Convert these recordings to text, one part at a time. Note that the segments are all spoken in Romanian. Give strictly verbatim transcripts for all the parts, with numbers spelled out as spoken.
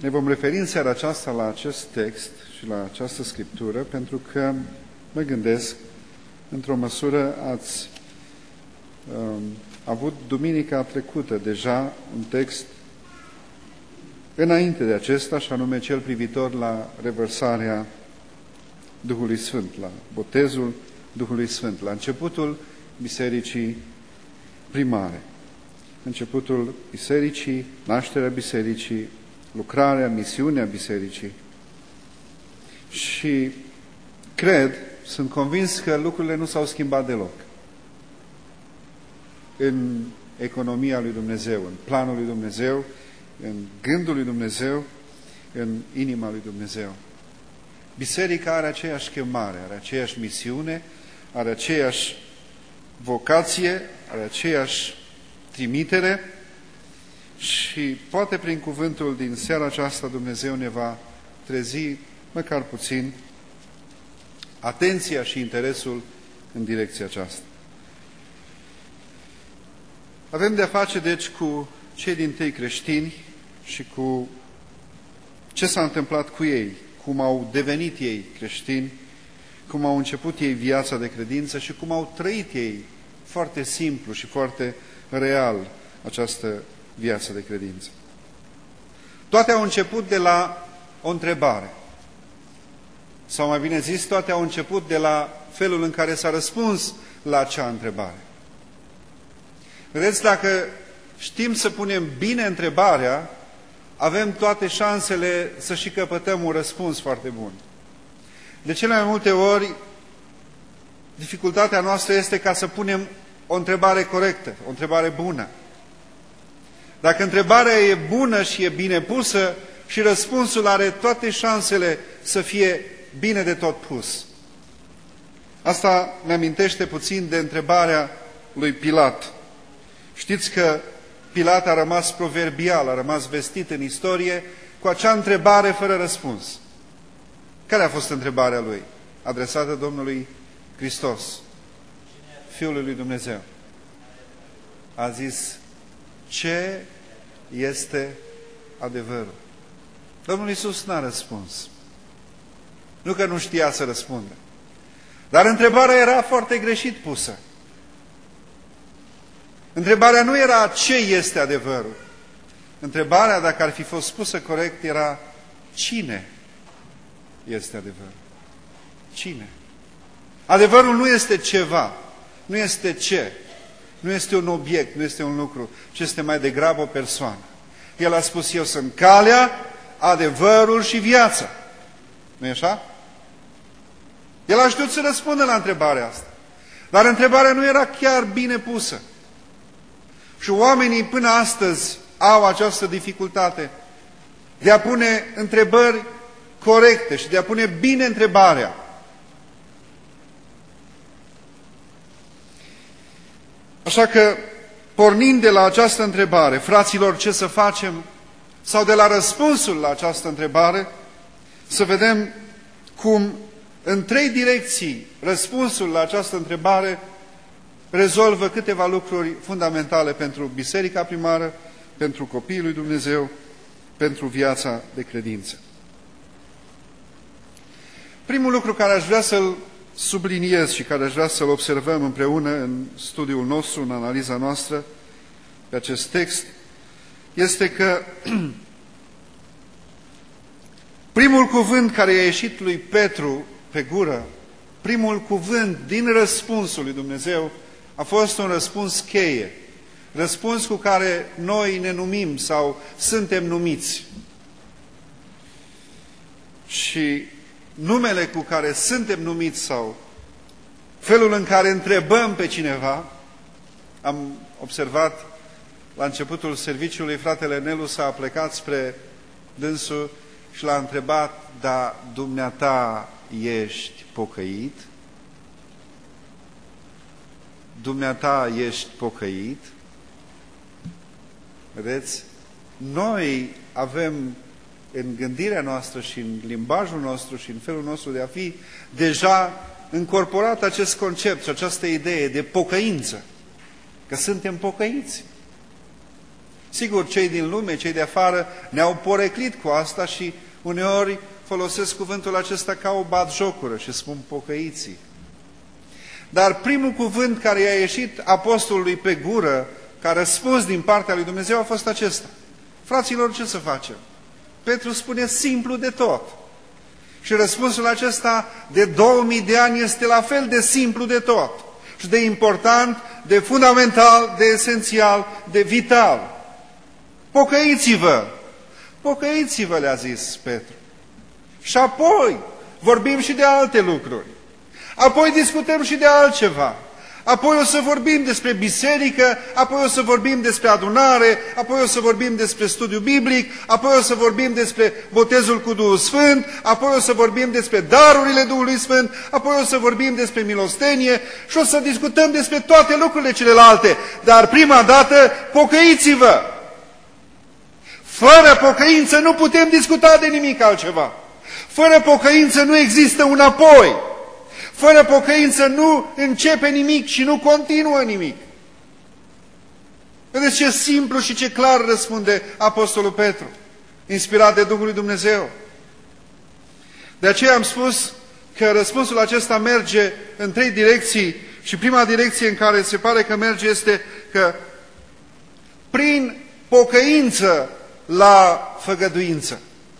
ne vom referi în seara aceasta la acest text și la această scriptură, pentru că mă gândesc, într-o măsură ați um, avut duminica trecută deja un text înainte de acesta, și anume cel privitor la revărsarea Duhului Sfânt, la botezul Duhului Sfânt, la începutul bisericii primare, începutul bisericii, nașterea bisericii, lucrarea, misiunea bisericii. Și cred, sunt convins că lucrurile nu s-au schimbat deloc în economia lui Dumnezeu, în planul lui Dumnezeu, în gândul lui Dumnezeu, în inima lui Dumnezeu. Biserica are aceeași chemare, are aceeași misiune, are aceeași vocație, are aceeași trimitere și poate prin cuvântul din seara aceasta Dumnezeu ne va trezi măcar puțin atenția și interesul în direcția aceasta. Avem de-a face, deci, cu cei dintâi creștini și cu ce s-a întâmplat cu ei, cum au devenit ei creștini, cum au început ei viața de credință și cum au trăit ei foarte simplu și foarte real această viață de credință. Toate au început de la o întrebare. Sau mai bine zis, toate au început de la felul în care s-a răspuns la acea întrebare. Vedeți, dacă știm să punem bine întrebarea, avem toate șansele să și căpătăm un răspuns foarte bun. De cele mai multe ori, dificultatea noastră este ca să punem o întrebare corectă, o întrebare bună. Dacă întrebarea e bună și e bine pusă, și răspunsul are toate șansele să fie bine de tot pus. Asta ne amintește puțin de întrebarea lui Pilat. Știți că Pilat a rămas proverbial, a rămas vestit în istorie cu acea întrebare fără răspuns. Care a fost întrebarea lui? Adresată Domnului Hristos, Fiul lui Dumnezeu. A zis, ce este adevărul? Domnul Iisus n-a răspuns. Nu că nu știa să răspundă. Dar întrebarea era foarte greșit pusă. Întrebarea nu era ce este adevărul. Întrebarea, dacă ar fi fost pusă corect, era cine este adevărul. Cine? Adevărul nu este ceva, nu este ce, nu este un obiect, nu este un lucru, ci este mai degrabă o persoană. El a spus, eu sunt calea, adevărul și viața. Nu-i așa? El a știut să răspundă la întrebarea asta. Dar întrebarea nu era chiar bine pusă. Și oamenii până astăzi au această dificultate de a pune întrebări corecte și de a pune bine întrebarea. Așa că, pornind de la această întrebare, fraților, ce să facem? Sau de la răspunsul la această întrebare, să vedem cum în trei direcții răspunsul la această întrebare rezolvă câteva lucruri fundamentale pentru biserica primară, pentru copiii lui Dumnezeu, pentru viața de credință. Primul lucru care aș vrea să-l subliniez și care aș vrea să-l observăm împreună în studiul nostru, în analiza noastră pe acest text, este că primul cuvânt care i-a ieșit lui Petru pe gură, primul cuvânt din răspunsul lui Dumnezeu, a fost un răspuns cheie, răspuns cu care noi ne numim sau suntem numiți. Și numele cu care suntem numiți sau felul în care întrebăm pe cineva, am observat la începutul serviciului, fratele Nelu s-a plecat spre dânsul și l-a întrebat, dar dumneata ești pocăit? Dumneata ești pocăit? Vedeți? Noi avem în gândirea noastră și în limbajul nostru și în felul nostru de a fi deja încorporat acest concept și această idee de pocăință, că suntem pocăiți. Sigur, cei din lume, cei de afară, ne-au poreclit cu asta și uneori folosesc cuvântul acesta ca o batjocură și spun pocăiții. Dar primul cuvânt care i-a ieșit apostolului pe gură, ca răspuns din partea lui Dumnezeu, a fost acesta. Fraților, ce să facem? Petru spune simplu de tot. Și răspunsul acesta de două mii de ani este la fel de simplu de tot. Și de important, de fundamental, de esențial, de vital. Pocăiți-vă! Pocăiți-vă, le-a zis Petru. Și apoi vorbim și de alte lucruri. Apoi discutăm și de altceva. Apoi o să vorbim despre biserică, apoi o să vorbim despre adunare, apoi o să vorbim despre studiu biblic, apoi o să vorbim despre botezul cu Duhul Sfânt, apoi o să vorbim despre darurile Duhului Sfânt, apoi o să vorbim despre milostenie și o să discutăm despre toate lucrurile celelalte. Dar prima dată, pocăiți-vă! Fără pocăință nu putem discuta de nimic altceva. Fără pocăință nu există un apoi. Fără pocăință nu începe nimic și nu continuă nimic. Vedeți ce simplu și ce clar răspunde Apostolul Petru, inspirat de Duhul lui Dumnezeu. De aceea am spus că răspunsul acesta merge în trei direcții și prima direcție în care se pare că merge este că prin pocăință la făgăduință.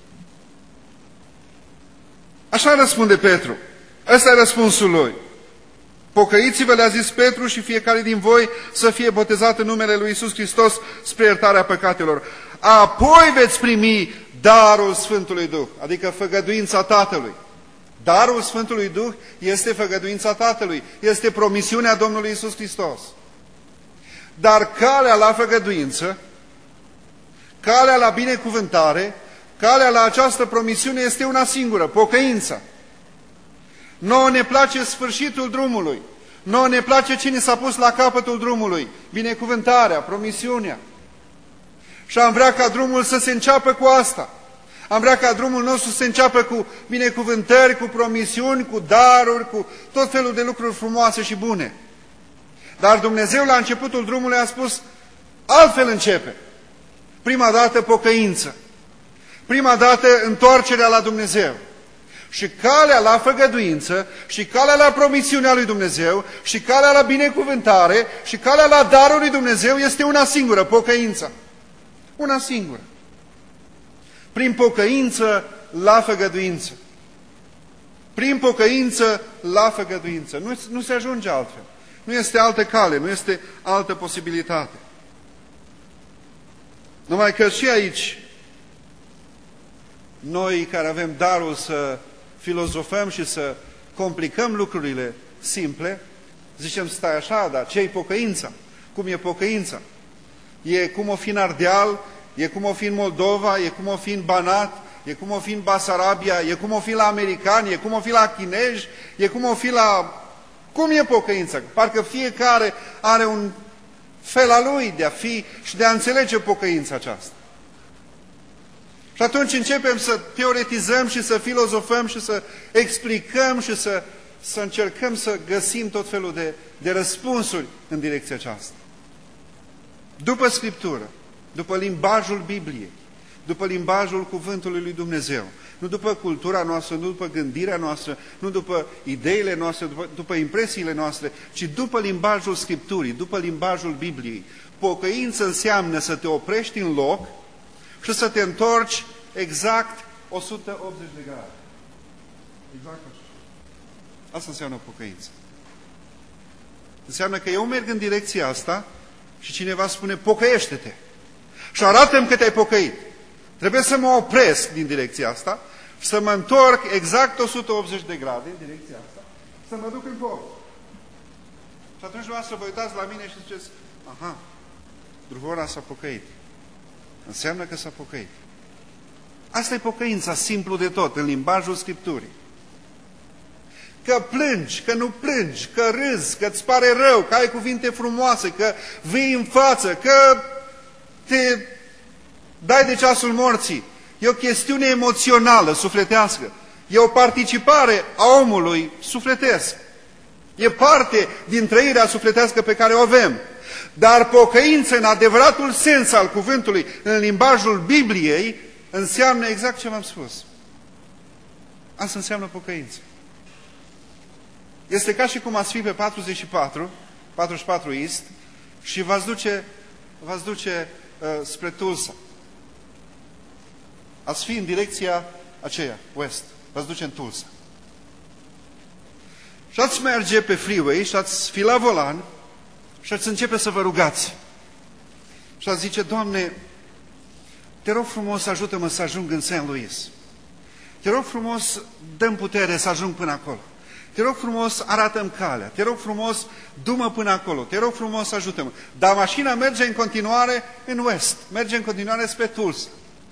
Așa răspunde Petru. Ăsta e răspunsul lui. Pocăiți-vă, le-a zis Petru, și fiecare din voi să fie botezat în numele lui Iisus Hristos spre iertarea păcatelor. Apoi veți primi darul Sfântului Duh, adică făgăduința Tatălui. Darul Sfântului Duh este făgăduința Tatălui, este promisiunea Domnului Iisus Hristos. Dar calea la făgăduință, calea la binecuvântare, calea la această promisiune este una singură, pocăința. Nouă ne place sfârșitul drumului, nouă ne place cine s-a pus la capătul drumului, binecuvântarea, promisiunea. Și am vrea ca drumul să se înceapă cu asta. Am vrea ca drumul nostru să se înceapă cu binecuvântări, cu promisiuni, cu daruri, cu tot felul de lucruri frumoase și bune. Dar Dumnezeu la începutul drumului a spus, altfel începe. Prima dată pocăință. Prima dată întoarcerea la Dumnezeu. Și calea la făgăduință, și calea la promisiunea lui Dumnezeu, și calea la binecuvântare, și calea la darul lui Dumnezeu este una singură, pocăința. Una singură. Prin pocăință la făgăduință. Prin pocăință la făgăduință. Nu, nu se ajunge altfel. Nu este altă cale, nu este altă posibilitate. Numai că și aici, noi care avem darul să filozofăm și să complicăm lucrurile simple, zicem, stai așa, dar ce-i pocăința? Cum e pocăința? E cum o fi în Ardeal, e cum o fi în Moldova, e cum o fi în Banat, e cum o fi în Basarabia, e cum o fi la americani, e cum o fi la chinezi, e cum o fi la... Cum e pocăința? Parcă fiecare are un fel al lui de a fi și de a înțelege pocăința aceasta. Și atunci începem să teoretizăm și să filozofăm și să explicăm și să, să încercăm să găsim tot felul de, de răspunsuri în direcția aceasta. După Scriptură, după limbajul Bibliei, după limbajul Cuvântului lui Dumnezeu, nu după cultura noastră, nu după gândirea noastră, nu după ideile noastre, după, după impresiile noastre, ci după limbajul Scripturii, după limbajul Bibliei. Pocăință înseamnă să te oprești în loc și să te întorci exact o sută optzeci de grade. Exact așa. Asta înseamnă pocăință. Înseamnă că eu merg în direcția asta și cineva spune, pocăiește-te. Și arată-mi că te-ai pocăit. Trebuie să mă opresc din direcția asta și să mă întorc exact o sută optzeci de grade în direcția asta, să mă duc în foc. Și atunci dumneavoastră vă uitați la mine și ziceți, aha, Druvora s-a pocăit. Înseamnă că s-a pocăit. Asta e pocăința, simplu de tot, în limbajul Scripturii. Că plângi, că nu plângi, că râzi, că îți pare rău, că ai cuvinte frumoase, că vii în față, că te dai de ceasul morții. E o chestiune emoțională, sufletească. E o participare a omului sufletesc. E parte din trăirea sufletească pe care o avem. Dar pocăință, în adevăratul sens al cuvântului, în limbajul Bibliei, înseamnă exact ce v-am spus. Asta înseamnă pocăință. Este ca și cum ați fi pe patruzeci și patru, patruzeci și patru East, și v-ați duce, v-ați duce uh, spre Tulsa. Ați fi în direcția aceea, West. V-ați duce în Tulsa. Și ați merge pe freeway și ați fi la volan și ați începe să vă rugați. Și ați zice, Doamne, te rog frumos, ajută-mă să ajung în Saint Louis. Te rog frumos, dă-mi putere să ajung până acolo. Te rog frumos, arată-mi calea. Te rog frumos, du-mă până acolo. Te rog frumos, ajută-mă. Dar mașina merge în continuare în West. Merge în continuare spre Tulsa.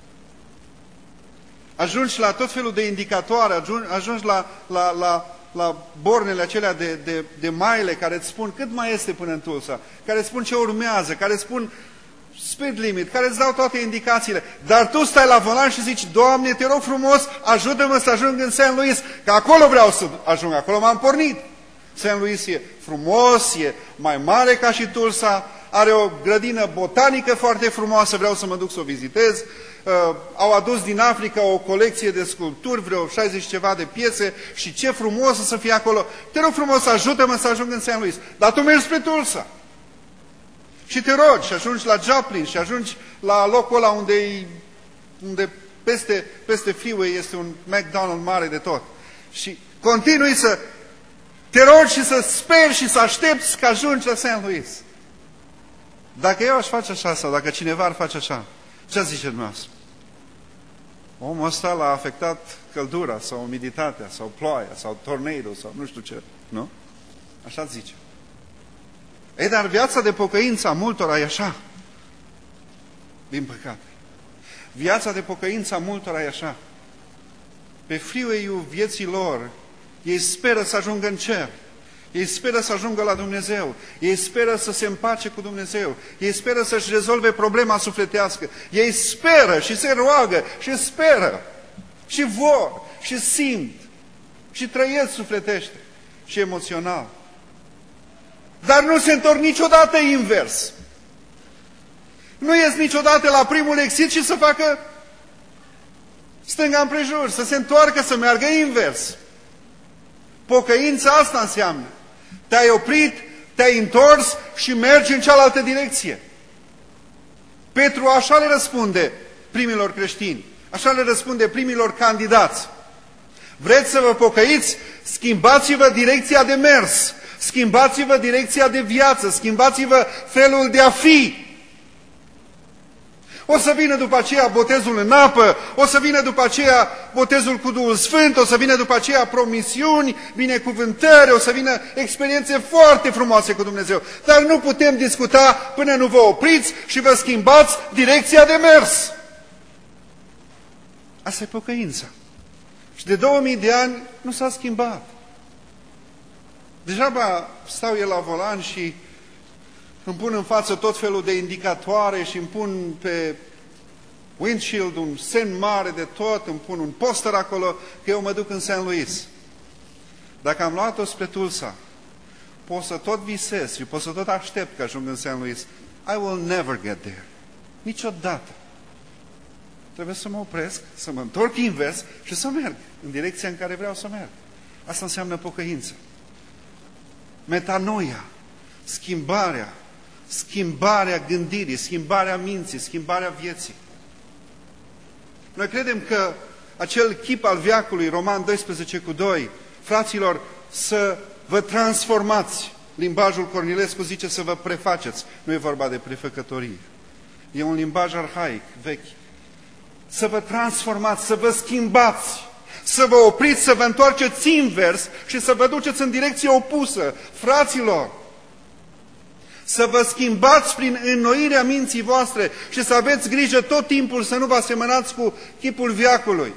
Ajungi la tot felul de indicatoare, ajungi, ajungi la, la, la, la bornele acelea de, de, de maile care îți spun cât mai este până în Tulsa, care îți spun ce urmează, care îți spun speed limit, care îți dau toate indicațiile. Dar tu stai la volan și zici, Doamne, te rog frumos, ajută-mă să ajung în Saint Louis, că acolo vreau să ajung, acolo m-am pornit. Saint Louis e frumos, e mai mare ca și Tulsa, are o grădină botanică foarte frumoasă, vreau să mă duc să o vizitez. Uh, au adus din Africa o colecție de sculpturi, vreo șaizeci ceva de piese și ce frumos să fie acolo. Te rog frumos, ajută-mă să ajung în Saint Louis. Dar tu mergi spre Tulsa. Și te rogi și ajungi la Joplin și ajungi la locul ăla unde, unde peste, peste freeway este un McDonald's mare de tot. Și continui să te rogi și să speri și să aștepți că ajungi la Saint Louis. Dacă eu aș face așa sau dacă cineva ar face așa, ce zice dumneavoastră? Omul ăsta l-a afectat căldura sau umiditatea sau ploaia sau tornado sau nu știu ce, nu? Așa zice. Ei, dar viața de pocăință a multora e așa. Din păcate. Viața de pocăință a multora e așa. Pe freeway-ul vieții lor, ei speră să ajungă în cer. Ei speră să ajungă la Dumnezeu. Ei speră să se împace cu Dumnezeu. Ei speră să-și rezolve problema sufletească. Ei speră și se roagă și speră. Și vor și simt. Și trăiesc sufletește și emoțional. Dar nu se întorc niciodată invers. Nu ies niciodată la primul exit și să facă stânga împrejur, să se întoarcă, să meargă invers. Pocăința asta înseamnă. Te-ai oprit, te-ai întors și mergi în cealaltă direcție. Petru așa le răspunde primilor creștini, așa le răspunde primilor candidați. Vreți să vă pocăiți? Schimbați-vă direcția de mers, schimbați-vă direcția de viață, schimbați-vă felul de a fi. O să vină după aceea botezul în apă, o să vină după aceea botezul cu Duhul Sfânt, o să vină după aceea promisiuni, binecuvântări, o să vină experiențe foarte frumoase cu Dumnezeu. Dar nu putem discuta până nu vă opriți și vă schimbați direcția de mers. Asta e pocăința. Și de două mii de ani nu s-a schimbat. Degeaba stau eu la volan și îmi pun în față tot felul de indicatoare și îmi pun pe windshield un semn mare de tot, îmi pun un poster acolo că eu mă duc în Saint Louis. Dacă am luat-o spre Tulsa, pot să tot visez și pot să tot aștept că ajung în Saint Louis. I will never get there. Niciodată. Trebuie să mă opresc, să mă întorc invers și să merg în direcția în care vreau să merg. Asta înseamnă pocăință. Metanoia, schimbarea, schimbarea gândirii, schimbarea minții, schimbarea vieții. Noi credem că acel chip al veacului, Roman doisprezece cu doi, fraților, să vă transformați. Limbajul Cornilescu zice să vă prefaceți. Nu e vorba de prefăcătorie. E un limbaj arhaic, vechi. Să vă transformați, să vă schimbați, să vă opriți, să vă întoarceți invers și să vă duceți în direcție opusă. Fraților, să vă schimbați prin înnoirea minții voastre și să aveți grijă tot timpul să nu vă asemănați cu chipul veacului.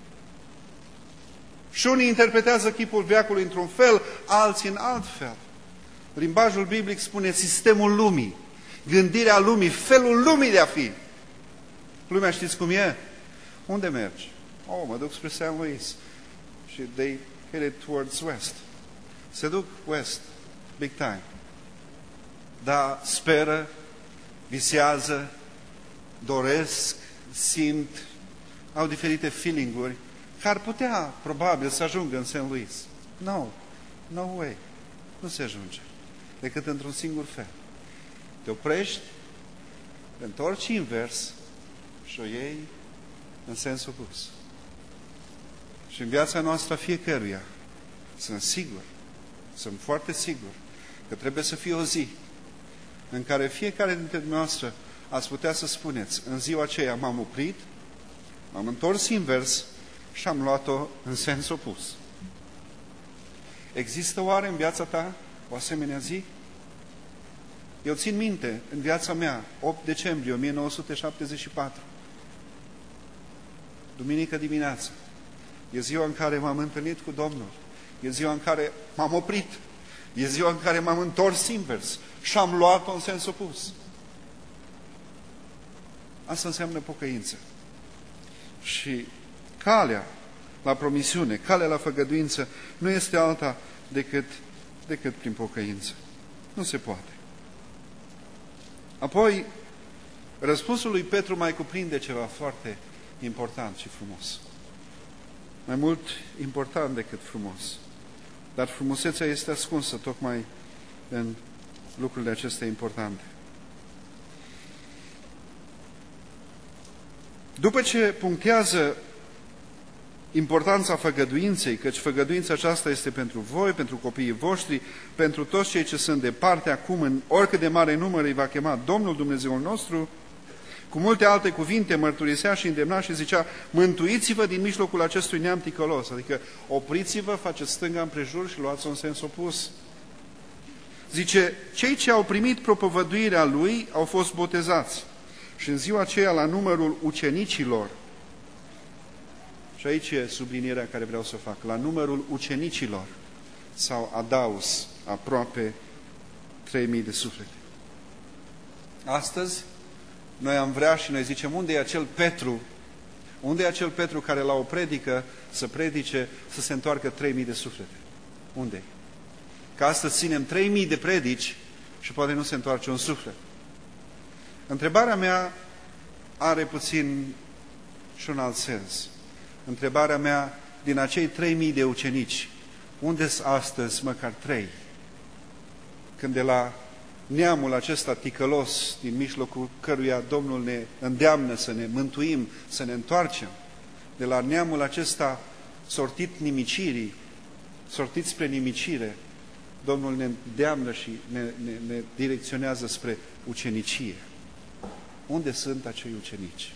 Și unii interpretează chipul veacului într-un fel, alții în alt fel. Limbajul biblic spune sistemul lumii, gândirea lumii, felul lumii de a fi. Lumea știți cum e? Unde mergi? Oh, mă duc spre Saint Louis. Și they headed towards west. Se duc west, big time. dar speră, visează, doresc, simt, au diferite feeling-uri, care ar putea, probabil, să ajungă în Saint Louis. No, no way. Nu se ajunge. Decât într-un singur fel. Te oprești, te întorci invers și o iei în sens opus. Și în viața noastră fiecăruia, sunt sigur, sunt foarte sigur, că trebuie să fie o zi în care fiecare dintre noastre ați putea să spuneți, în ziua aceea m-am oprit, m-am întors invers și am luat-o în sens opus. Există oare în viața ta o asemenea zi? Eu țin minte, în viața mea, opt decembrie o mie nouă sute șaptezeci și patru, duminică dimineață, e ziua în care m-am întâlnit cu Domnul, e ziua în care m-am oprit, e ziua în care m-am întors invers și am luat-o în sens opus. Asta înseamnă pocăință. Și calea la promisiune, calea la făgăduință, nu este alta decât, decât prin pocăință. Nu se poate. Apoi, răspunsul lui Petru mai cuprinde ceva foarte important și frumos. Mai mult important decât frumos. Dar frumusețea este ascunsă tocmai în lucrurile acestea importante. După ce punctează importanța făgăduinței, căci făgăduința aceasta este pentru voi, pentru copiii voștri, pentru toți cei ce sunt departe acum, în oricât de mare număr îi va chema Domnul Dumnezeul nostru, cu multe alte cuvinte mărturisea și îndemna și zicea, mântuiți-vă din mijlocul acestui neam ticălos, adică opriți-vă, faceți stânga împrejur și luați-o în sens opus. Zice, cei ce au primit propovăduirea lui au fost botezați și în ziua aceea la numărul ucenicilor, și aici e sublinierea care vreau să o fac, la numărul ucenicilor s-au adaus aproape trei mii de suflete. Astăzi, noi am vrea și noi zicem, unde e acel Petru? Unde e acel Petru care la o predică să predice să se întoarcă trei mii de suflete? Unde? Că astăzi ținem trei mii de predici și poate nu se întoarce un suflet. Întrebarea mea are puțin și un alt sens. Întrebarea mea, din acei trei mii de ucenici, unde-s astăzi măcar trei? Când de la neamul acesta ticălos, din mijlocul căruia Domnul ne îndeamnă să ne mântuim, să ne întoarcem, de la neamul acesta sortit nimicirii, sortit spre nimicire, Domnul ne îndeamnă și ne, ne, ne direcționează spre ucenicie. Unde sunt acei ucenici?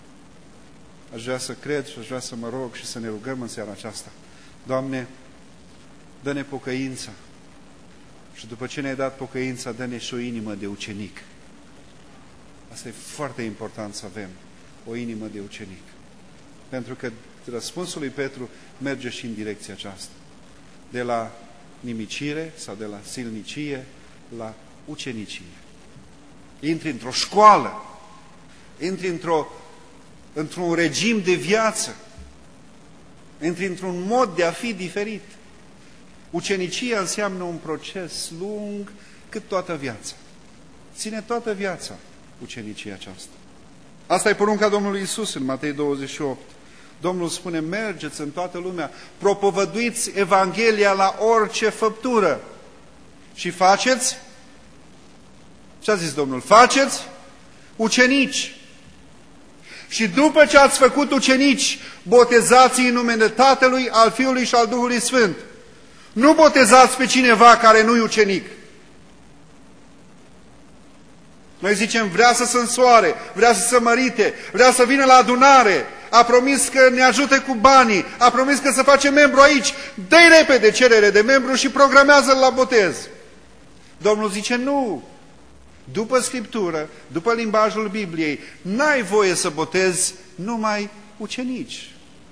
Aș vrea să cred și aș vrea să mă rog și să ne rugăm în seara aceasta. Doamne, dă-ne pocăința și după ce ne-ai dat pocăința, dă-ne și o inimă de ucenic. Asta e foarte important să avem, o inimă de ucenic. Pentru că răspunsul lui Petru merge și în direcția aceasta. De la nimicire sau de la silnicie la ucenicie. Intri într-o școală, intri într-o într-un regim de viață, intri într-un mod de a fi diferit. Ucenicia înseamnă un proces lung cât toată viața. Ține toată viața ucenicia aceasta. Asta e porunca Domnului Iisus în Matei douăzeci și opt. Domnul spune, mergeți în toată lumea, propovăduiți Evanghelia la orice făptură și faceți, ce a zis Domnul? Faceți ucenici. Și după ce ați făcut ucenici, botezați-i în numele Tatălui, al Fiului și al Duhului Sfânt. Nu botezați pe cineva care nu-i ucenic. Noi zicem, vrea să se însoare, vrea să se mărite, vrea să vină la adunare, a promis că ne ajută cu banii, a promis că să face membru aici, dă-i repede cerere de membru și programează-l la botez. Domnul zice, nu. După Scriptură, după limbajul Bibliei, n-ai voie să botezi numai ucenici.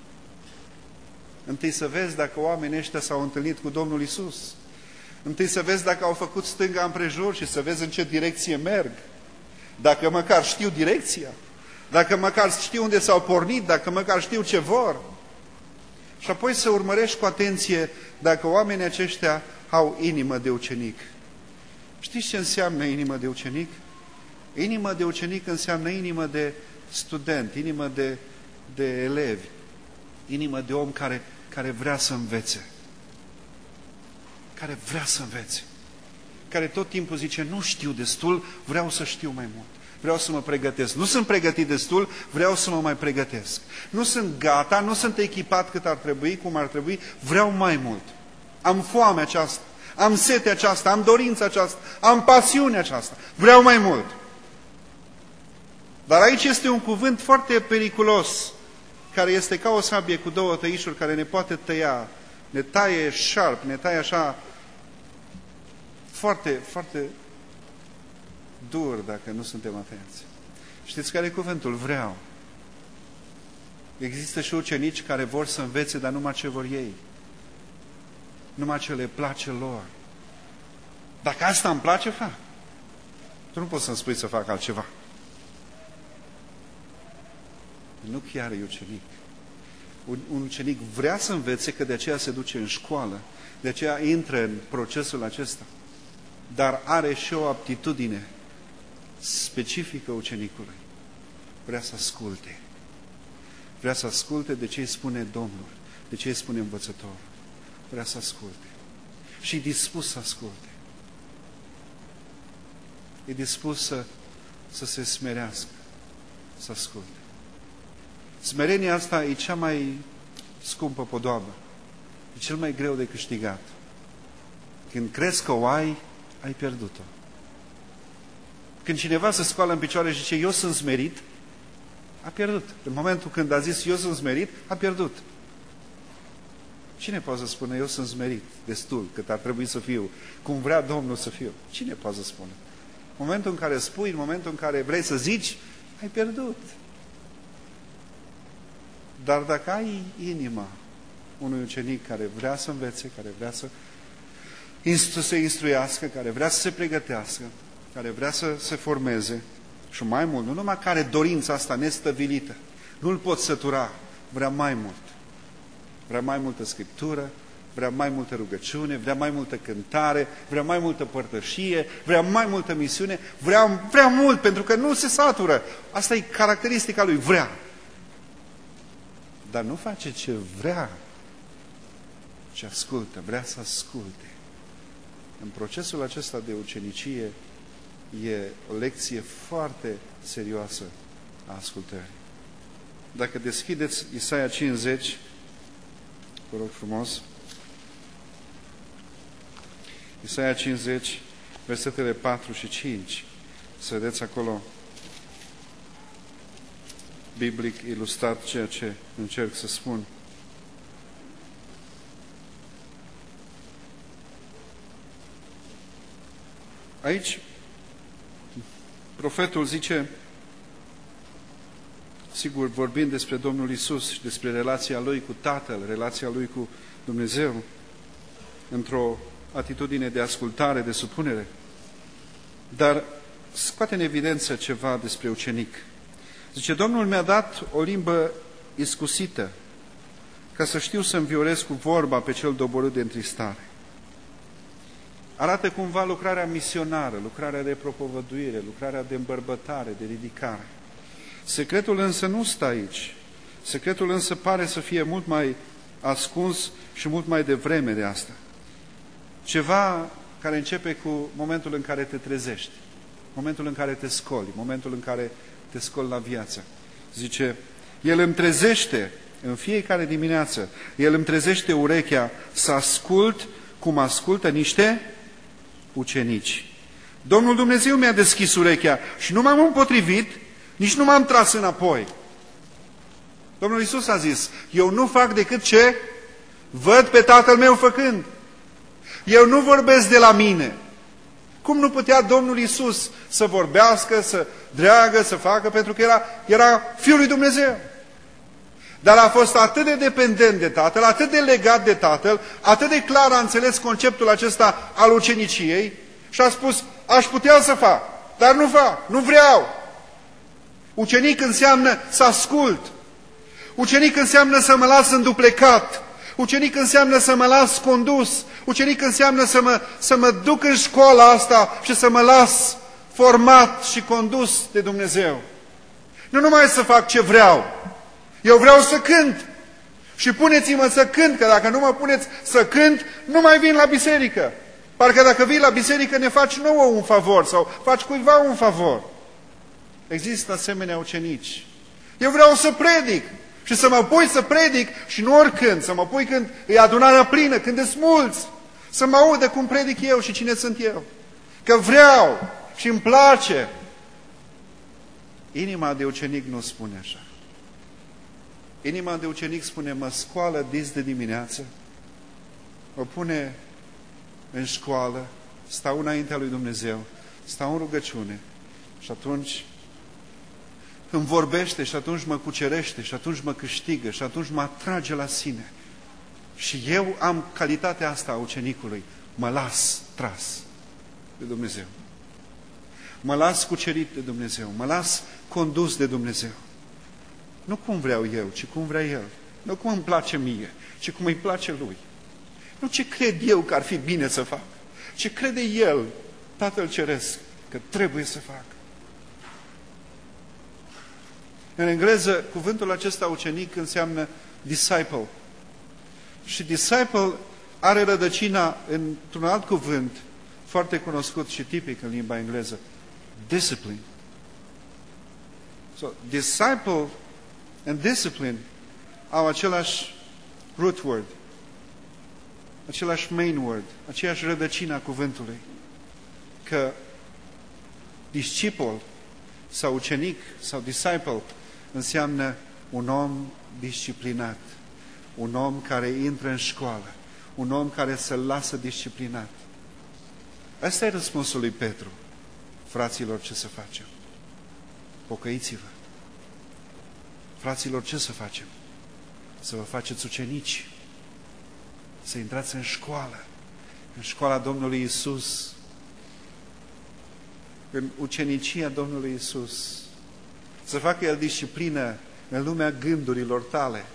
Întâi să vezi dacă oamenii ăștia s-au întâlnit cu Domnul Iisus. Întâi să vezi dacă au făcut stânga împrejur și să vezi în ce direcție merg. Dacă măcar știu direcția, dacă măcar știu unde s-au pornit, dacă măcar știu ce vor. Și apoi să urmărești cu atenție dacă oamenii aceștia au inimă de ucenic. Știți ce înseamnă inimă de ucenic? Inimă de ucenic înseamnă inimă de student, inimă de, de elevi, inimă de om care, care vrea să învețe. Care vrea să învețe. Care tot timpul zice, nu știu destul, vreau să știu mai mult. Vreau să mă pregătesc. Nu sunt pregătit destul, vreau să mă mai pregătesc. Nu sunt gata, nu sunt echipat cât ar trebui, cum ar trebui, vreau mai mult. Am foame aceasta, am sete aceasta, am dorința aceasta, am pasiunea aceasta. Vreau mai mult. Dar aici este un cuvânt foarte periculos, care este ca o sabie cu două tăișuri, care ne poate tăia, ne taie sharp, ne taie așa foarte, foarte dur dacă nu suntem atenți. Știți care e cuvântul? Vreau. Există și ucenici care vor să învețe, dar numai ce vor ei. Numai ce le place lor. Dacă asta îmi place, fac. Tu nu poți să-mi spui să fac altceva. Nu chiar e ucenic. Un, un ucenic vrea să învețe, că de aceea se duce în școală, de aceea intră în procesul acesta. Dar are și o aptitudine specifică ucenicului. Vrea să asculte. Vrea să asculte de ce îi spune Domnul, de ce îi spune învățătorul. Vrea să asculte. Și e dispus să asculte. E dispus să, să se smerească, să asculte. Smerenia asta e cea mai scumpă podoabă. E cel mai greu de câștigat. Când crezi că o ai, ai pierdut-o. Când cineva se scoală în picioare și zice, eu sunt smerit, a pierdut. În momentul când a zis, eu sunt smerit, a pierdut. Cine poate să spună, eu sunt smerit destul, cât ar trebui să fiu, cum vrea Domnul să fiu? Cine poate să spună? În momentul în care spui, în momentul în care vrei să zici, ai pierdut. Dar dacă ai inima unui ucenic care vrea să învețe, care vrea să instru- se instruiască, care vrea să se pregătească, care vrea să se formeze, și mai mult, nu numai care dorința asta nestăvilită, nu-l pot sătura, vrea mai mult. Vrea mai multă Scriptură, vrea mai multă rugăciune, vrea mai multă cântare, vrea mai multă părtășie, vrea mai multă misiune, vrea, vrea mult, pentru că nu se satură. Asta e caracteristica lui, vrea. Dar nu face ce vrea, ci ascultă, vrea să asculte. În procesul acesta de ucenicie e o lecție foarte serioasă a ascultării. Dacă deschideți Isaia cincizeci, vă rog frumos, Isaia cincizeci, versetele patru și cinci, să vedeți acolo biblic ilustrat ceea ce încerc să spun. Aici, profetul zice, sigur, vorbind despre Domnul Iisus și despre relația Lui cu Tatăl, relația Lui cu Dumnezeu, într-o atitudine de ascultare, de supunere, dar scoate în evidență ceva despre ucenic. Zice, Domnul mi-a dat o limbă iscusită, ca să știu să înviorez cu vorba pe cel doborât de întristare. Arată cumva lucrarea misionară, lucrarea de propovăduire, lucrarea de îmbărbătare, de ridicare. Secretul însă nu stă aici. Secretul însă pare să fie mult mai ascuns și mult mai devreme de asta. Ceva care începe cu momentul în care te trezești, momentul în care te scoli, momentul în care te scoli la viață. Zice, El îmi trezește în fiecare dimineață, El îmi trezește urechea să ascult cum ascultă niște ucenici. Domnul Dumnezeu mi-a deschis urechea și nu m-am împotrivit, nici nu m-am tras înapoi. Domnul Iisus a zis, eu nu fac decât ce văd pe Tatăl meu făcând. Eu nu vorbesc de la mine. Cum nu putea Domnul Iisus să vorbească, să dreagă, să facă, pentru că era, era Fiul lui Dumnezeu. Dar a fost atât de dependent de Tatăl, atât de legat de Tatăl, atât de clar a înțeles conceptul acesta al uceniciei și a spus, aș putea să fac, dar nu fac, nu vreau. Ucenic înseamnă să ascult. Ucenic înseamnă să mă las înduplecat. Ucenic înseamnă să mă las condus. Ucenic înseamnă să mă, să mă duc în școala asta și să mă las format și condus de Dumnezeu. Nu numai să fac ce vreau. Eu vreau să cânt. Și puneți-mă să cânt, că dacă nu mă puneți să cânt, nu mai vin la biserică. Parcă dacă vii la biserică ne faci nouă un favor sau faci cuiva un favor. Există asemenea ucenici. Eu vreau să predic și să mă pui să predic și nu oricând, să mă pui când e adunarea plină, când e mulți, să mă audă cum predic eu și cine sunt eu. Că vreau și îmi place. Inima de ucenic nu spune așa. Inima de ucenic spune, mă scoală dis de dimineață, mă pune în școală, stau înaintea lui Dumnezeu, stau în rugăciune și atunci îmi vorbește și atunci mă cucerește și atunci mă câștigă și atunci mă atrage la sine. Și eu am calitatea asta a ucenicului, mă las tras de Dumnezeu. Mă las cucerit de Dumnezeu, mă las condus de Dumnezeu. Nu cum vreau eu, ci cum vrea El. Nu cum îmi place mie, ci cum îi place Lui. Nu ce cred eu că ar fi bine să fac, ce crede El, Tatăl Ceresc, că trebuie să fac. În engleză, cuvântul acesta ucenic înseamnă disciple. Și disciple are rădăcina într-un alt cuvânt foarte cunoscut și tipic în limba engleză, discipline. So, disciple and discipline au același root word, același main word, aceeași rădăcină a cuvântului. Că disciple sau ucenic sau disciple înseamnă un om disciplinat, un om care intră în școală, un om care se lasă disciplinat. Asta e răspunsul lui Petru. Fraților, ce să facem? Pocăiți-vă. Fraților, ce să facem? Să vă faceți ucenici, să intrați în școală, în școala Domnului Isus, în ucenicia Domnului Isus, să facă El disciplină în lumea gândurilor tale,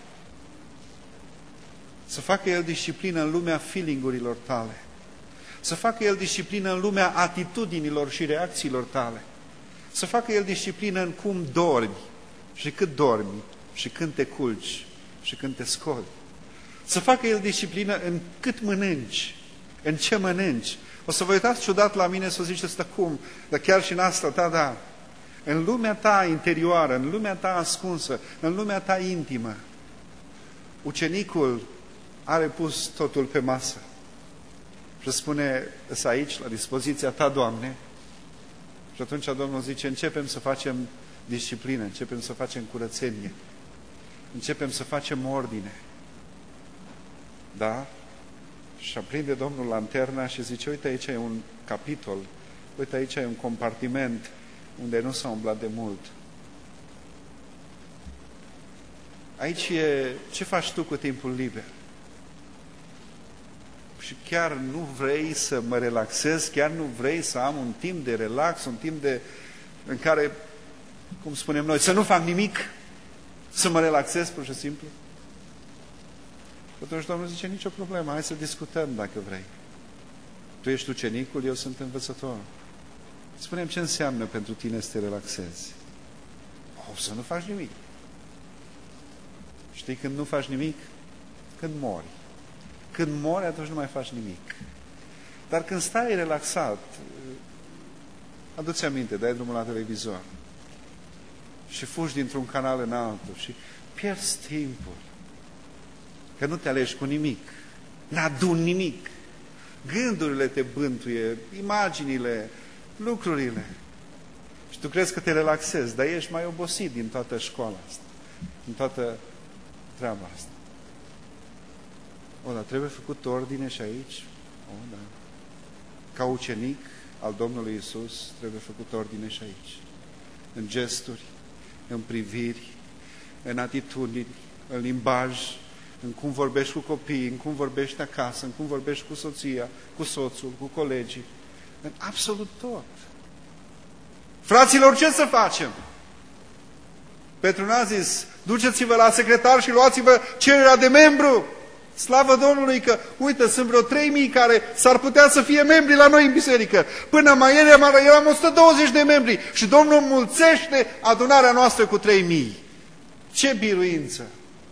să facă El disciplină în lumea feeling-urilor tale, să facă El disciplină în lumea atitudinilor și reacțiilor tale, să facă El disciplină în cum dormi și cât dormi și când te culci și când te scoli, să facă El disciplină în cât mănânci, în ce mănânci. O să vă uitați ciudat la mine să ziceți, ăsta cum? Dar chiar și în asta, da, da. În lumea ta interioară, în lumea ta ascunsă, în lumea ta intimă, ucenicul are pus totul pe masă și spune, să aici, la dispoziția ta, Doamne. Și atunci Domnul zice, începem să facem disciplină, începem să facem curățenie, începem să facem ordine. Da? Și aprinde Domnul lanterna și zice, uite aici e un capitol, uite aici e un compartiment unde nu s-a umblat de mult. Aici e, ce faci tu cu timpul liber? Și chiar nu vrei să mă relaxez, chiar nu vrei să am un timp de relax, un timp de, în care, cum spunem noi, să nu fac nimic, să mă relaxez pur și simplu? Atunci Domnul zice, nicio problemă, hai să discutăm dacă vrei. Tu ești ucenicul, eu sunt învățătorul. Spune-mi ce înseamnă pentru tine să te relaxezi. O, să nu faci nimic. Știi când nu faci nimic? Când mori. Când mori, atunci nu mai faci nimic. Dar când stai relaxat, adu-ți aminte, dai drumul la televizor și fugi dintr-un canal în altul și pierzi timpul. Că nu te alegi cu nimic, n-aduni nimic. Gândurile te bântuie, imaginile, lucrurile. Și tu crezi că te relaxezi, dar ești mai obosit din toată școala asta, din toată treaba asta. O, dar trebuie făcut ordine și aici? O, da. Ca ucenic al Domnului Isus trebuie făcut ordine și aici. În gesturi, în priviri, în atitudini, în limbaj, în cum vorbești cu copiii, în cum vorbești acasă, în cum vorbești cu soția, cu soțul, cu colegii, în absolut tot. Fraților, ce să facem? Petru n-a zis, duceți-vă la secretar și luați-vă cererea de membru. Slavă Domnului că, uite, sunt vreo trei mii care s-ar putea să fie membri la noi în biserică. Până mai ieri eram o sută douăzeci de membri și Domnul mulțește adunarea noastră cu trei mii. Ce biruință!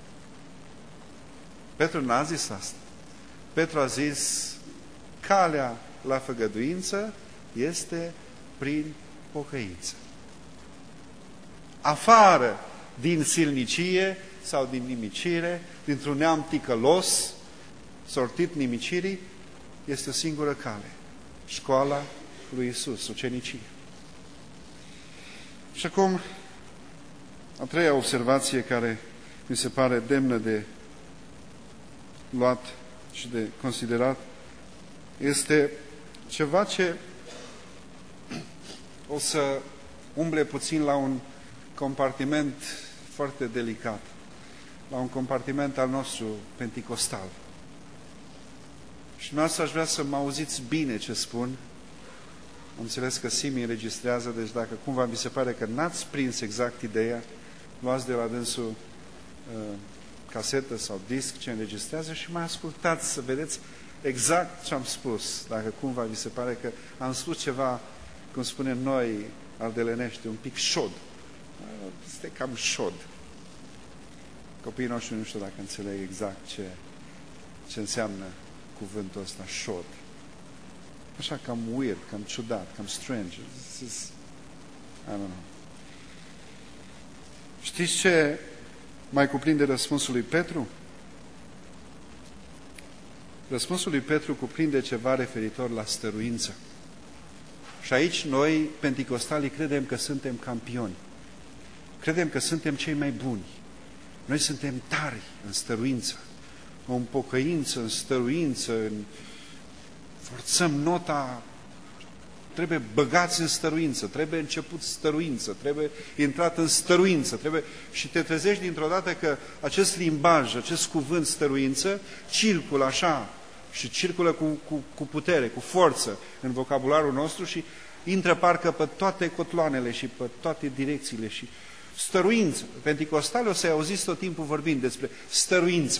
Petru n-a zis asta. Petru a zis, calea la făgăduință este prin pocăință. Afară din silnicie sau din nimicire, dintr-un neam ticălos, sortit nimicirii, este o singură cale. Școala lui Isus, ucenicie. Și acum, a treia observație care mi se pare demnă de luat și de considerat este ceva ce o să umble puțin la un compartiment foarte delicat, la un compartiment al nostru penticostal. Și noastră aș vrea să mă auziți bine ce spun. Am înțeles că Simi înregistrează, deci dacă cumva vi se pare că n-ați prins exact ideea, luați de la dânsul uh, casetă sau disc ce înregistrează și mai ascultați să vedeți exact ce am spus. Dacă cumva vi se pare că am spus ceva, cum spunem noi, ardelenește, un pic șod. Este cam șod. Copiii noștri nu știu dacă înțeleg exact ce, ce înseamnă cuvântul ăsta, șod. Așa cam weird, cam ciudat, cam strange. This is, I don't know. Știți ce mai cuprinde răspunsul lui Petru? Răspunsul lui Petru cuprinde ceva referitor la stăruință. Și aici noi, penticostalii, credem că suntem campioni. Credem că suntem cei mai buni. Noi suntem tari în stăruință, în pocăință, în stăruință, în... forțăm nota, trebuie băgați în stăruință, trebuie început stăruință, trebuie intrat în stăruință, trebuie... și te trezești dintr-o dată că acest limbaj, acest cuvânt stăruință, circulă așa și circulă cu, cu, cu putere, cu forță în vocabularul nostru și intră parcă pe toate cotloanele și pe toate direcțiile și stăruință. Penticostale o să-i auziți tot timpul vorbind despre stăruință.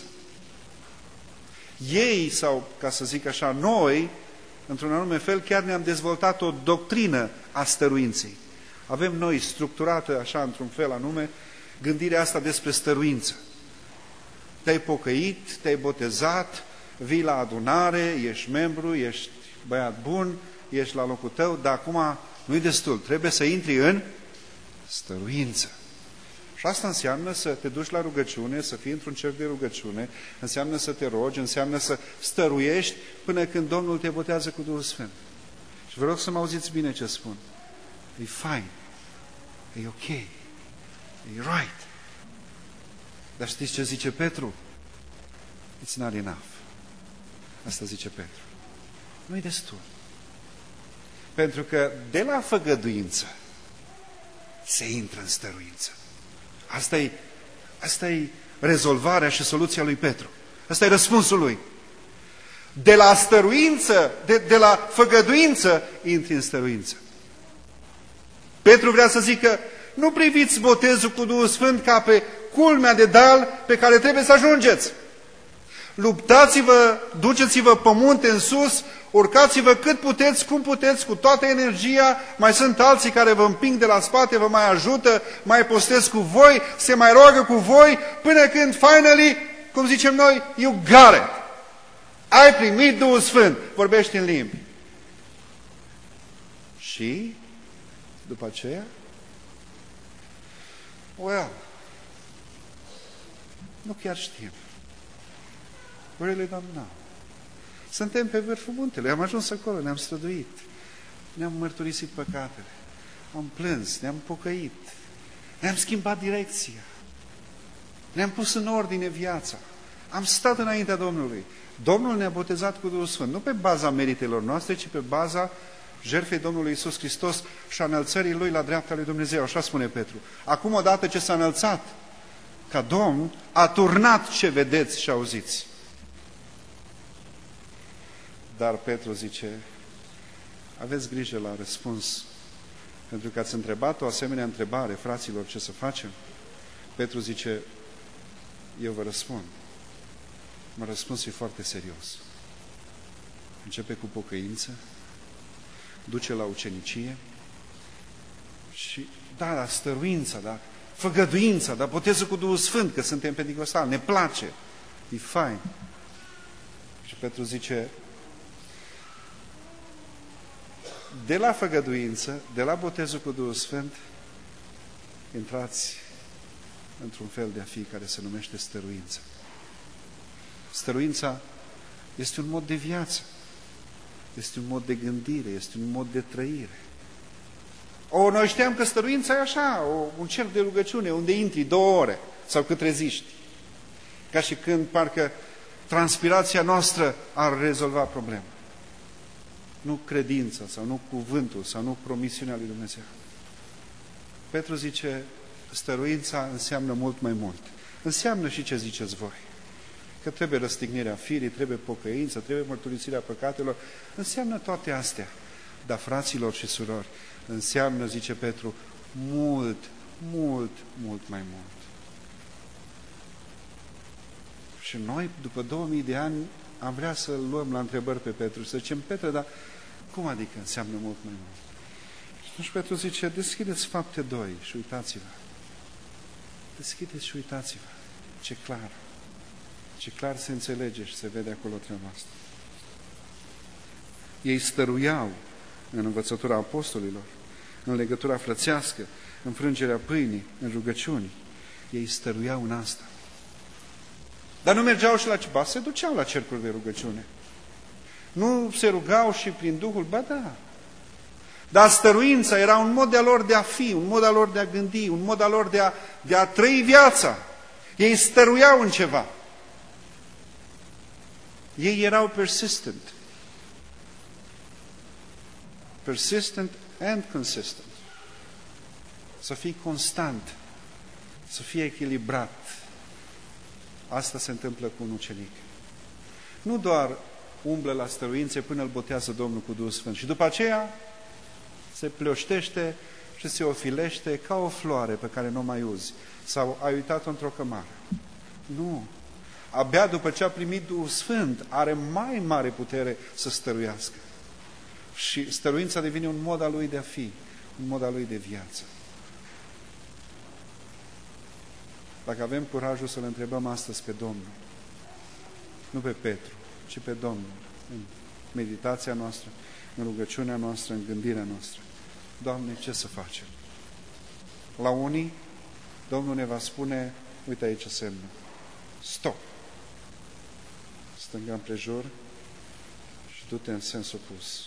Ei, sau ca să zic așa, noi, într-un anume fel, chiar ne-am dezvoltat o doctrină a stăruinței. Avem noi structurată așa, într-un fel anume, gândirea asta despre stăruință. Te-ai pocăit, te-ai botezat, vii la adunare, ești membru, ești băiat bun, ești la locul tău, dar acum nu-i destul. Trebuie să intri în stăruință. Și asta înseamnă să te duci la rugăciune, să fii într-un cerc de rugăciune, înseamnă să te rogi, înseamnă să stăruiești până când Domnul te botează cu Duhul Sfânt. Și vă rog să mă auziți bine ce spun. E fine, e ok, e right. Dar știți ce zice Petru? It's not enough. Asta zice Petru. Nu-i destul. Pentru că de la făgăduință se intră în stăruință. Asta e, asta e rezolvarea și soluția lui Petru. Asta e răspunsul lui. De la stăruință, de, de la făgăduință, intri în stăruință. Petru vrea să zică, nu priviți botezul cu Duhul Sfânt ca pe culmea de deal pe care trebuie să ajungeți. Luptați-vă, duceți-vă pe munte în sus, urcați-vă cât puteți, cum puteți, cu toată energia, mai sunt alții care vă împing de la spate, vă mai ajută, mai postez cu voi, se mai roagă cu voi, până când, finally, cum zicem noi, you got it. Ai primit Duhul Sfânt, vorbești în limbi. Și, după aceea, well, nu chiar știm. We really don't know. Suntem pe vârful muntelui, am ajuns acolo, ne-am străduit, ne-am mărturisit păcatele, am plâns, ne-am pocăit, ne-am schimbat direcția, ne-am pus în ordine viața, am stat înaintea Domnului. Domnul ne-a botezat cu Duhul Sfânt, nu pe baza meritelor noastre, ci pe baza jertfei Domnului Iisus Hristos și a înălțării Lui la dreapta lui Dumnezeu, așa spune Petru. Acum, odată ce s-a înălțat ca Domn, a turnat ce vedeți și auziți. Dar Petru zice, aveți grijă la răspuns, pentru că ați întrebat o asemenea întrebare, fraților, ce să facem? Petru zice, eu vă răspund, Mă răspuns e foarte serios. Începe cu pocăință, duce la ucenicie și, da, la stăruința, da, făgăduința, dar botezul cu Duhul Sfânt, că suntem penticostali, ne place, e fain. Și Petru zice, de la făgăduință, de la botezul cu Duhul Sfânt, intrați într-un fel de a fi care se numește stăruință. Stăruința este un mod de viață, este un mod de gândire, este un mod de trăire. O, noi știam că stăruința e așa, o, un cerc de rugăciune, unde intri două ore sau cât reziști. Ca și când parcă transpirația noastră ar rezolva problema. Nu credința, sau nu cuvântul, sau nu promisiunea lui Dumnezeu. Petru zice, stăruința înseamnă mult mai mult. Înseamnă și ce ziceți voi. Că trebuie răstignirea firii, trebuie pocăință, trebuie mărturisirea păcatelor. Înseamnă toate astea. Dar, fraților și surori, înseamnă, zice Petru, mult, mult, mult mai mult. Și noi, după două mii de ani, am vrea să-l luăm la întrebări pe Petru și să zicem, Petre, dar cum adică înseamnă mult mai mult? Și atunci Petru zice, deschideți Fapte doi și uitați-vă. Deschideți și uitați-vă. Ce clar. Ce clar se înțelege și se vede acolo treaba asta. Ei stăruiau în învățătura apostolilor, în legătura frățească, în frângerea pâinii, în rugăciuni. Ei stăruiau în asta. Dar nu mergeau și la ce? Ba, se duceau la cercuri de rugăciune. Nu se rugau și prin Duhul? Ba da. Dar stăruința era un mod de-a lor de a fi, un mod al lor de a gândi, un mod al lor de a, de a trăi viața. Ei stăruiau în ceva. Ei erau persistent. Persistent and consistent. Să fii constant, să fii echilibrat. Asta se întâmplă cu un ucenic. Nu doar umblă la stăruințe până îl botează Domnul cu Duhul Sfânt și după aceea se pleoștește și se ofilește ca o floare pe care nu o mai uzi sau ai uitat-o într-o cămară. Nu. Abia după ce a primit Duhul Sfânt are mai mare putere să stăruiască. Și stăruința devine un mod al lui de a fi, un mod al lui de viață. Dacă avem curajul să-L întrebăm astăzi pe Domnul, nu pe Petru, ci pe Domnul, în meditația noastră, în rugăciunea noastră, în gândirea noastră. Doamne, ce să facem? La unii, Domnul ne va spune, uite aici semnul, stop! Stânga împrejur și du-te în sens opus.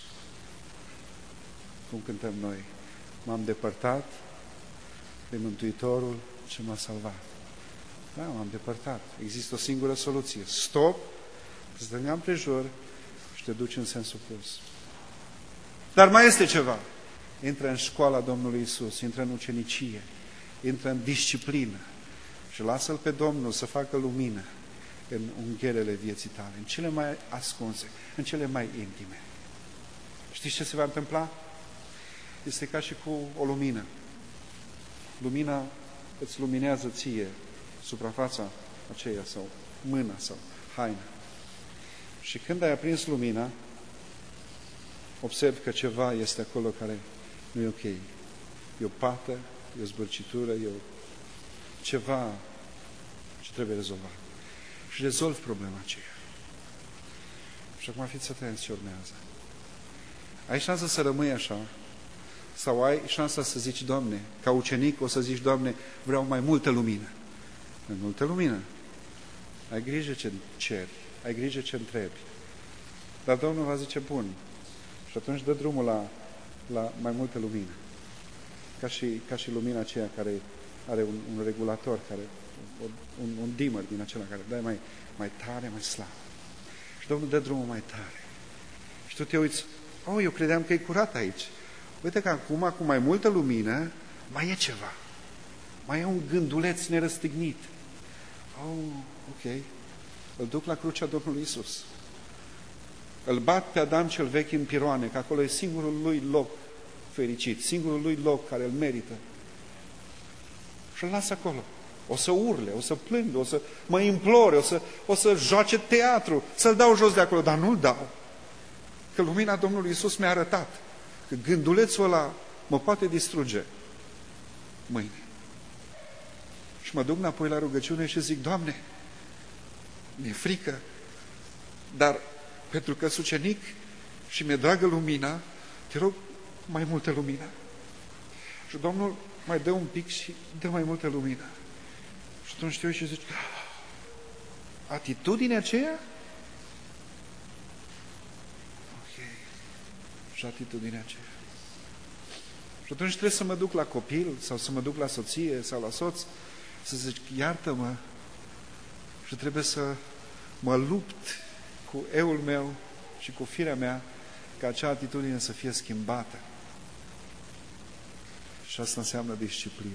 Cum cântăm noi, m-am depărtat de Mântuitorul ce m-a salvat. Da, m-am depărtat. Există o singură soluție. Stop, stânga împrejur și te duci în sens opus. Dar mai este ceva. Intră în școala Domnului Isus, intră în ucenicie, intră în disciplină și lasă-L pe Domnul să facă lumină în ungherele vieții tale, în cele mai ascunse, în cele mai intime. Știți ce se va întâmpla? Este ca și cu o lumină. Lumina îți luminează ție suprafața aceea sau mâna sau haina. Și când ai aprins lumina, observi că ceva este acolo care nu e ok. E o pată, e o zbârcitură, e o... ceva ce trebuie rezolvat. Și rezolvi problema aceea. Și acum fiți atenți ce urmează. Ai șansa să rămâi așa, sau ai șansa să zici, Doamne, ca ucenic o să zici, Doamne, vreau mai multă lumină. Mai multă lumină. Ai grijă ce ceri, ai grijă ce întrebi. Dar Domnul va zice, bun. Și atunci dă drumul la, la mai multă lumină. Ca și, ca și lumina aceea care are un, un regulator, care, un, un dimmer din acela care dai mai, mai tare, mai slab. Și Domnul dă drumul mai tare. Și tu te uiți, oh, eu credeam că e curat aici. Uite că acum, cu mai multă lumină, mai e ceva. Mai e un gânduleț nerăstignit. Oh, ok. Îl duc la crucea Domnului Isus. Îl bat pe Adam cel vechi în piroane, că acolo e singurul lui loc fericit, singurul lui loc care îl merită. Și îl las acolo. o să urle, o să plângă, o să mă implore, o să, o să joace teatru, să-l dau jos de acolo, dar nu-l dau. Că lumina Domnului Iisus mi-a arătat că gândulețul ăla mă poate distruge mâine. Și mă duc înapoi la rugăciune și zic, Doamne, mi-e frică, dar pentru că sunt ucenic și mi-e dragă lumina, te rog, mai multă lumină. Și Domnul mai dă un pic și dă mai multă lumină. Și atunci știu și zici, atitudinea aceea? Ok. Și atitudinea aceea. Și atunci trebuie să mă duc la copil sau să mă duc la soție sau la soț să zic, iartă-mă, și trebuie să mă lupt cu eul meu și cu firea mea ca acea atitudine să fie schimbată. Și asta înseamnă disciplină.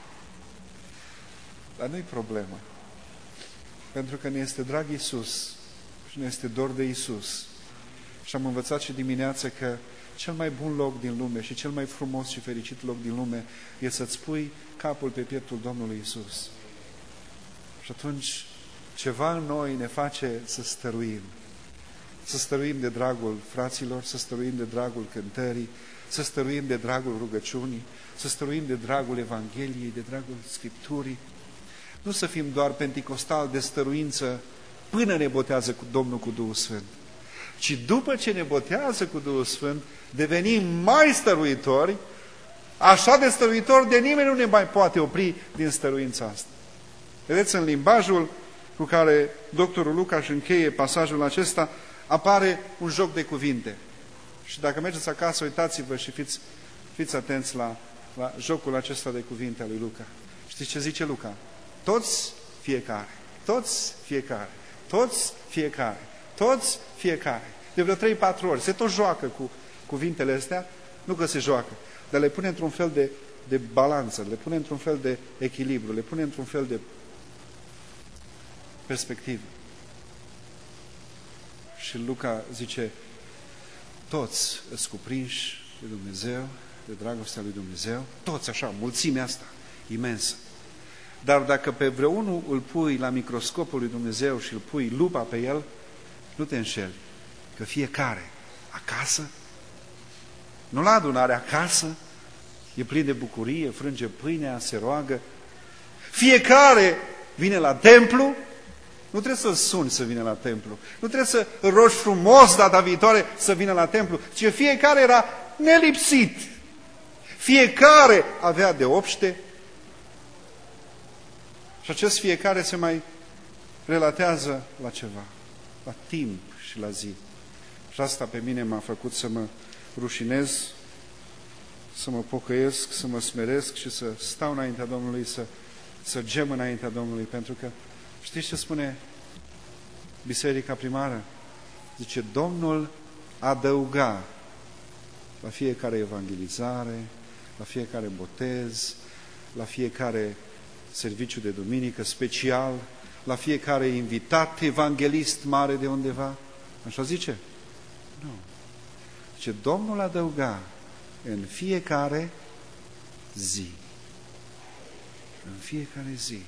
Dar nu-i problemă. Pentru că ne este drag Iisus și ne este dor de Iisus. Și am învățat și dimineața că cel mai bun loc din lume și cel mai frumos și fericit loc din lume e să-ți pui capul pe pieptul Domnului Iisus. Și atunci ceva în noi ne face să stăruim. Să stăruim de dragul fraților, să stăruim de dragul cântării, să stăruim de dragul rugăciunii, să stăruim de dragul Evangheliei, de dragul Scripturii. Nu să fim doar penticostali de stăruință până ne botează cu Domnul cu Duhul Sfânt, ci după ce ne botează cu Duhul Sfânt, devenim mai stăruitori, așa de stăruitori de nimeni nu ne mai poate opri din stăruința asta. Vedeți, în limbajul cu care doctorul Luca își încheie pasajul acesta, apare un joc de cuvinte. Și dacă mergeți acasă, uitați-vă și fiți, fiți atenți la, la jocul acesta de cuvinte al lui Luca. Știți ce zice Luca? Toți, fiecare. Toți, fiecare. Toți, fiecare. Toți, fiecare. De vreo trei patru ori. Se tot joacă cu cuvintele astea. Nu că se joacă, dar le pune într-un fel de, de balanță, le pune într-un fel de echilibru, le pune într-un fel de perspectivă. Și Luca zice, toți îți cuprinși de Dumnezeu, de dragostea lui Dumnezeu, toți așa, mulțimea asta, imensă. Dar dacă pe vreunul îl pui la microscopul lui Dumnezeu și îl pui lupa pe el, nu te înșeli, că fiecare acasă, nu la adunare, acasă, e plin de bucurie, frânge pâinea, se roagă. Fiecare vine la templu. Nu trebuie să-l suni să vină la templu. Nu trebuie să rogi frumos data viitoare să vină la templu, ci fiecare era nelipsit. Fiecare avea de obște. Și acest fiecare se mai relatează la ceva, la timp și la zi. Și asta pe mine m-a făcut să mă rușinez, să mă pocăiesc, să mă smeresc și să stau înaintea Domnului, să, să gem înaintea Domnului, pentru că știți ce spune Biserica Primară? Zice, Domnul adăuga la fiecare evangelizare, la fiecare botez, la fiecare serviciu de duminică special, la fiecare invitat evanghelist mare de undeva. Așa zice? Nu. Zice, Domnul adăuga în fiecare zi. În fiecare zi.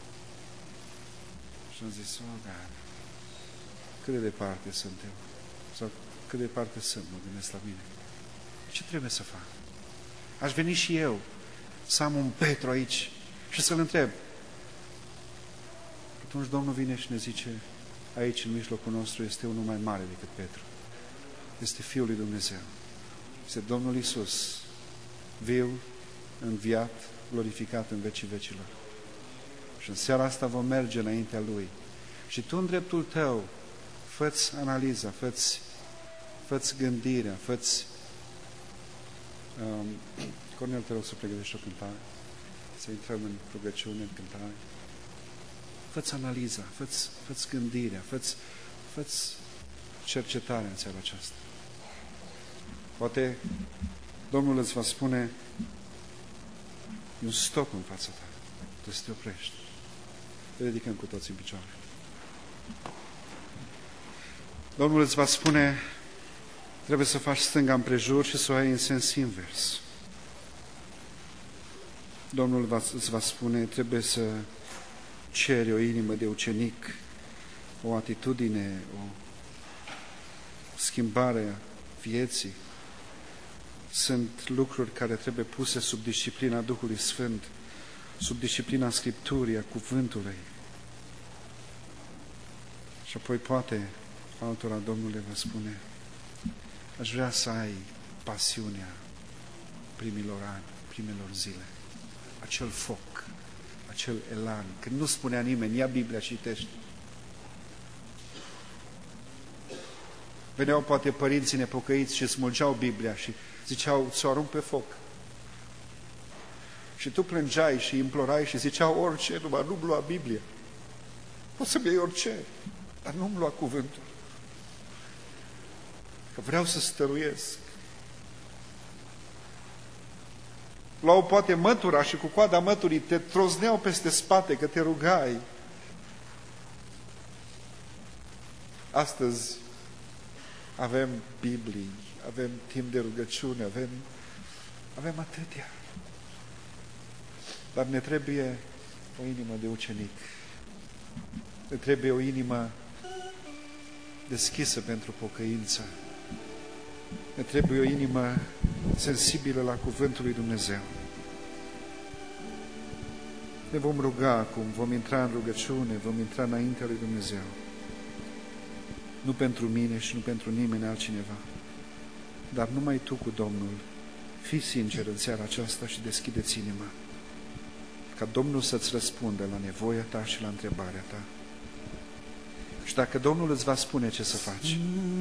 Și am zis, oh, God, cât de departe suntem? Sau cât de departe sunt, mă gândesc la mine. Ce trebuie să fac? Aș veni și eu să am un Petru aici și să-l întreb. Atunci Domnul vine și ne zice, aici, în mijlocul nostru, este unul mai mare decât Petru. Este Fiul lui Dumnezeu. Este Domnul Iisus, viu, înviat, glorificat în vecii vecilor. Și în seara asta vom merge înaintea Lui. Și tu, în dreptul tău, fă-ți analiza, fă-ți, fă-ți gândirea, fă-ți... Um, Cornel, te rog să pregătești o cântare, să intrăm în rugăciune, în cântare. Fă-ți analiza, fă-ți, fă-ți gândirea, fă-ți, fă-ți cercetarea în seara aceasta. Poate Domnul îți va spune, e un stop în fața ta, tu să te oprești. Te ridicăm cu toți în picioare. Domnul îți va spune, trebuie să faci stânga împrejur și să o ai în sens invers. Domnul va, îți va spune, trebuie să cere o inimă de ucenic, o atitudine, o schimbare a vieții. Sunt lucruri care trebuie puse sub disciplina Duhului Sfânt, sub disciplina Scripturii, a Cuvântului. Și apoi poate altora Domnul va spune: aș vrea să ai pasiunea primilor ani, primilor zile, acel foc, acel elan. Când nu spunea nimeni, ia Biblia, citește. Veneau poate părinții nepocăiți și smulgeau Biblia și ziceau, ți-o arunc pe foc. Și tu plângeai și implorai și ziceau, orice, numai nu-mi lua Biblia. Poți să-mi iei orice, dar nu-mi lua cuvântul. Că vreau să stăruiesc. Luau poate mătura și cu coada măturii te trozneau peste spate că te rugai. Astăzi avem Biblii, avem timp de rugăciune, avem, avem atâtea. Dar ne trebuie o inimă de ucenic. Ne trebuie o inimă deschisă pentru pocăință. Ne trebuie o inimă sensibilă la Cuvântul lui Dumnezeu. Ne vom ruga acum, vom intra în rugăciune, vom intra înaintea lui Dumnezeu. Nu pentru mine și nu pentru nimeni altcineva, dar numai tu cu Domnul. Fii sincer în seara aceasta și deschide-ți inima, ca Domnul să-ți răspundă la nevoia ta și la întrebarea ta. Și dacă Domnul îți va spune ce să faci,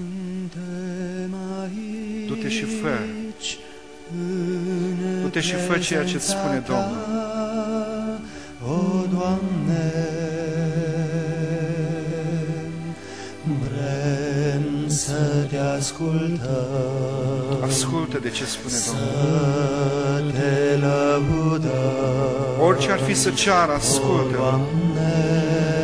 du-te și fă, du-te și fă ceea ce îți spune Domnul. O, Doamne, vrem să te ascultăm. Ascultă de ce spune Domnul. Să te lăudăm. Orice ar fi să ceară, ascultă. O, Doamne,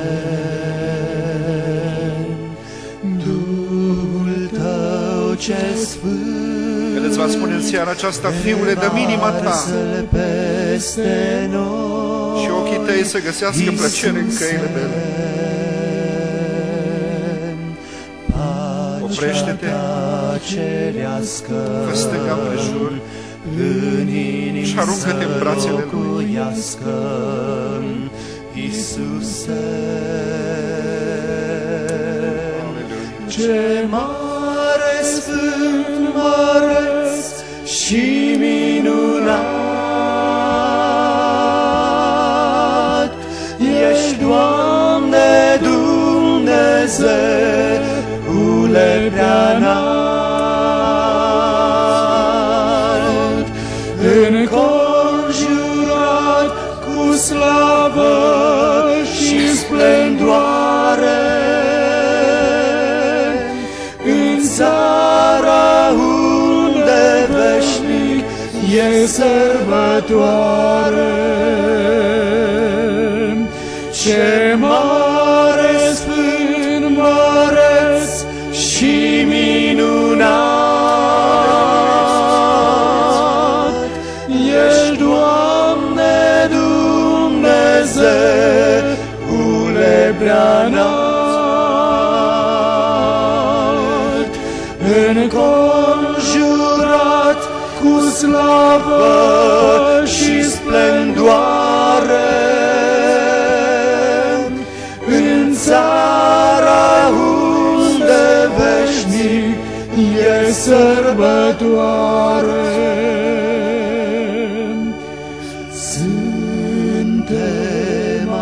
Duhul Tău ce sfânt, El îți va spune în seara aceasta, Fiule, dă-mi inima ta peste noi, și ochii tăi să găsească plăcere în căile mele. Oprește-te, fă stânga împrejur și aruncă-te în brațele Lui. Ce mare, sfânt, măreț și minunat ești, Doamne, Dumnezeule preanalt, înconjurat cu slavă și splendoare, în țara unde veșnic e sărbătoare. Ce mare, sfânt, măreț și minunat ești, Doamne, Dumnezeule preanalt, înconjurat cu slavă și splendoare, în țara unde veșnic e sărbătoare. Suntem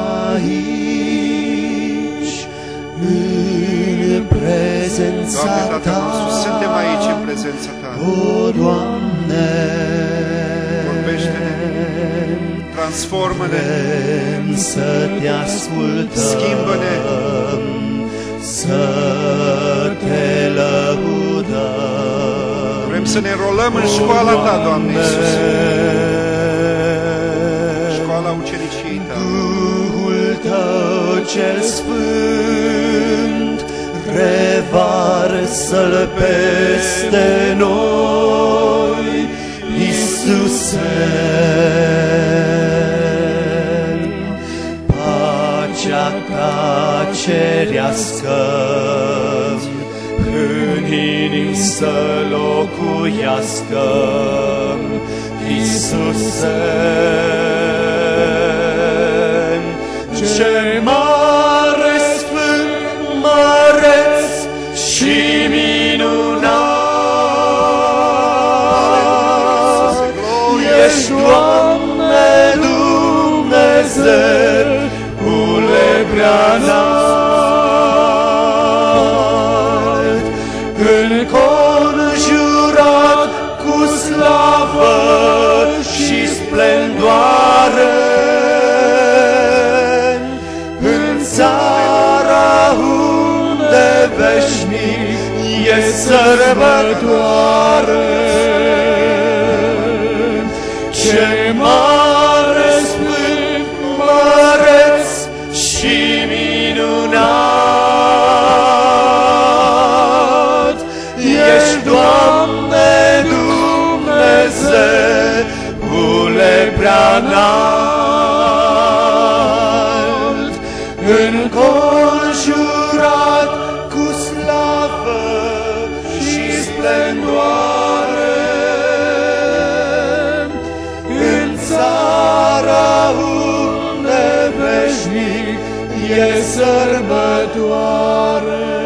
aici în prezența Doamne, Tatăl Ta. nostru, suntem aici în prezența Ta. O, Doamne, Vorbește-ne, transformă-ne, vrem să te ascultăm, schimbă-ne, să te lăudăm. vrem să ne rolăm în școala Ta, Doamne Iisuse, școala uceniciei Tale. Duhul Tău cel sfânt revarsă-L peste noi, Iisuse. cerească, în inimi să locuiască, Iisuse. Ce mare, sfânt, măreț și minunat ești, Doamne Dumnezeule preanalt, înconjurat cu slavă și splendoare, în țara unde veșnic e sărbătoare. Ce mare, sfânt, măreț și minunat ești, Doamne Dumnezeule preanalt, înconjurat cu slavă și splendoare, în țara unde veșnic e sărbătoare.